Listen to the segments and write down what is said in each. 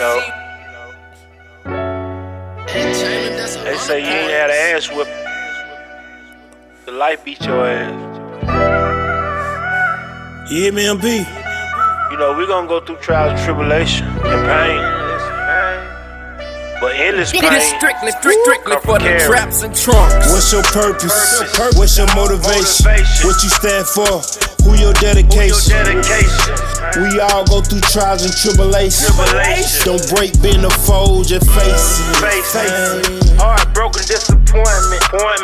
They say you ain't had an ass whip. The life beat your ass. You hear me, MP? You know, we gonna go through trials and tribulation and pain. But endless pain. It is strictly for the traps and trunks. What's your purpose? What's your motivation? What you stand for? Who your dedication? We all go through trials and tribulations. Don't break, bend or fold your face. Heartbroken disappointment,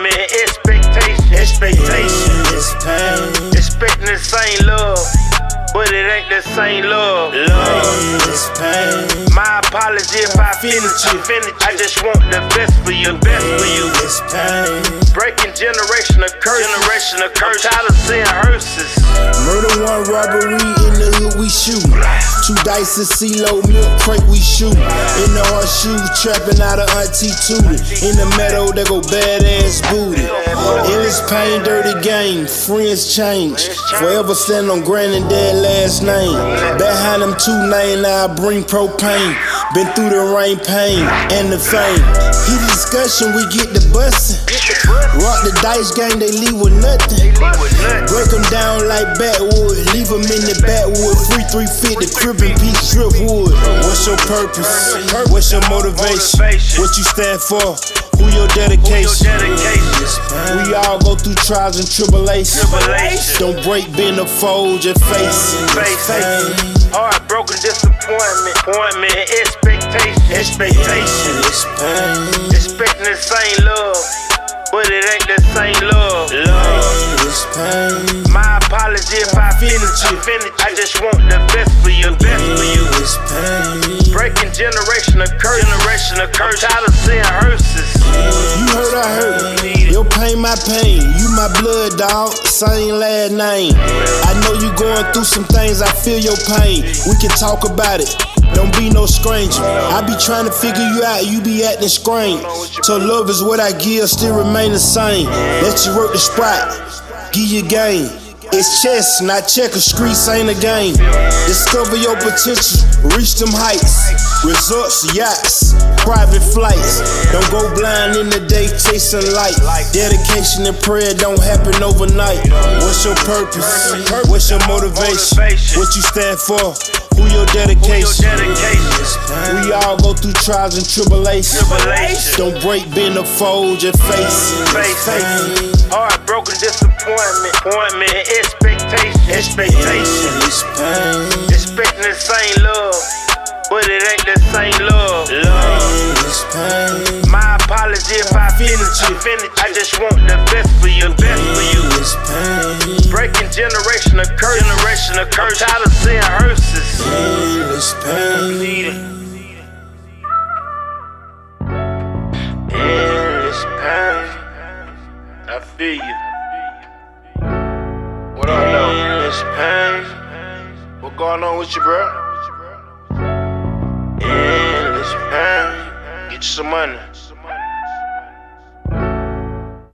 expectation. It's pain. Expecting the same love, but it ain't the same love. It's pain. My apology if I offended you. I just want the best for you. It's pain. Breaking generational curses. I'm tired of seeing hearses. Murder, one robbery, in the hood we shoot. 2 dice and CeeLo milk crate we shoot. In the horseshoe, trapping out of Auntie Tootie. In the meadow, they go badass booty. Endless pain, dirty game, friends change. Forever stand on granddad last name. Behind them 2 names, now I bring propane. Been through the rain, pain, and the fame. Heated discussion, we get the bustin'. Rock the dice game, they leave with nothing. Break them down like backwood, leave them in the backwood. Free 350, cribbin' piece, drip wood. What's your purpose? What's your motivation? What you stand for? Who your dedication? We all go through trials and tribulations. Don't break, bend or fold your face. Heartbroken disappointment, expectation. It's pain. Expecting the same love, but it ain't the same love. It's pain. My apology if I offended you. I just want the best for you. It's pain. Breaking generational curses. I'm tired of seeing hearses. You heard, I heard. Your pain, my pain. You my blood, dog. Same last name. I know you going through some things. I feel your pain. We can talk about it. Don't be no stranger. I be trying to figure you out. You be acting strange. So love is what I give. Still remain the same. Let you work the spot. Give you game. It's chess, not checkers. Streets ain't a game. Discover your potential. Reach them heights. Results, yachts, private flights. Don't go blind in the day chasing light. Dedication and prayer don't happen overnight. What's your purpose? What's your motivation? What you stand for? Who your dedication? We all go through trials and tribulations. Don't break, bend or fold your face. Heartbroken disappointment, expectation. It's pain. Expecting the same love, but it ain't the same love. It's pain. My apology if I offended you. I just want the best for you. It's pain. Breaking generational curses. I'm tired of seeing hearses. It's pain. Endless pain. I feel you. What up, though? Endless pain. What going on with you, bro? Endless pain. Get you some money.